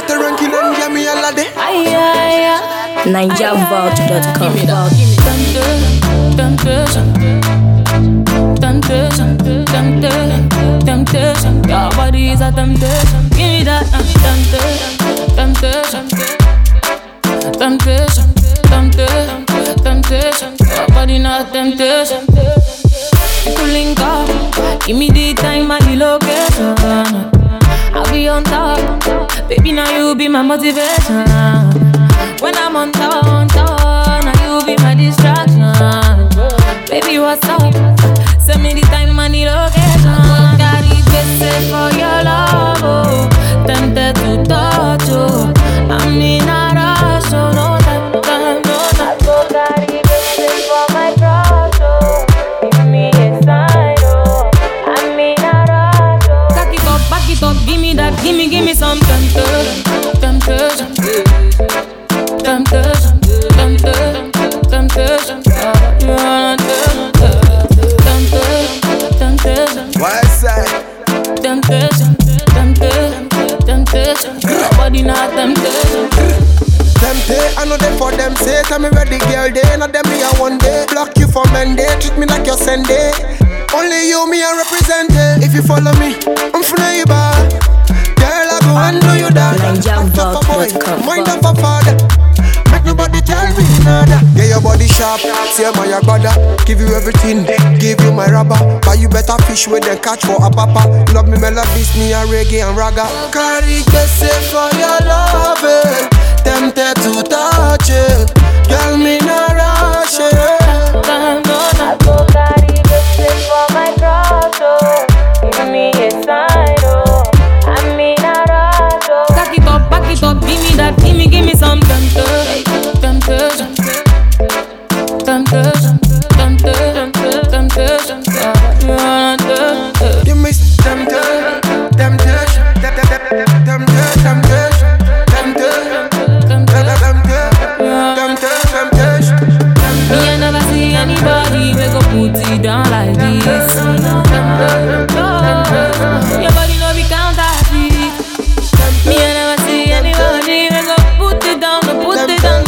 At the ranking and get me all day. NigerVault.com. Give me temptation. Your body is a temptation. Give me that temptation. Your body not temptation. To link up, give me the time and the location. I'll be on top, baby. Now you be my motivation. When I'm on town, now you be my distraction. Baby, what's up? Send me the time and the location. Got it best for your love, oh. Tempted to touch, oh. I'm in a rush, so no time, no time. I go got it best for my crush, oh. Give me a sign, oh. I'm in a rush, oh. Back it up, give me that, give me some temptation. West side. Temptation. Your body not temptation. Tempted, I know they for them say. Tell me where the girl they, not them me a one day. Block you for Monday, treat me like your Sunday. Only you, me a represent it. If you follow me, I'm finna you back. Girl, I go and do you that. NigerVault.com. Mind of a father. Make nobody tell me nada. Get your body sharp, say my your brother. Give you everything, give you my rubber. Buy you better fish with them catch for a papa. Love me melodies, me a reggae and raga. Carry the for your love, tempted to touch it. Girl, me no rush it. I go carry the for my cross, oh. Give me a sign, oh. I'm in a rush, oh. Back it up, give me that, give me some temptation. Give me temptation. Me I never see anybody we go put it down like this. Your body no be counterfeit. Me I never see anybody we go put it down, put it down.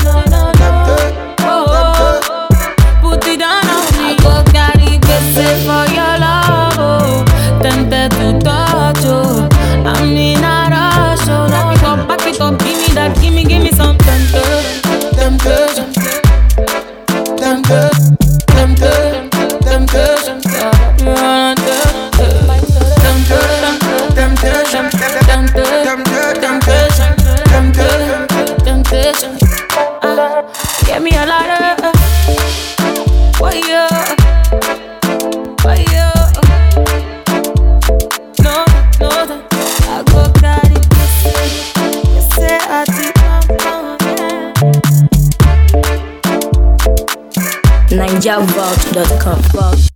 Put it down on me. I go carry best for your love, oh. Tempted to touch, oh. I'm in a rush, oh. Now back it up, give me that, give me some temptation. Get me a ladder. Why you? No, I go carry you say I did NigerVault.com.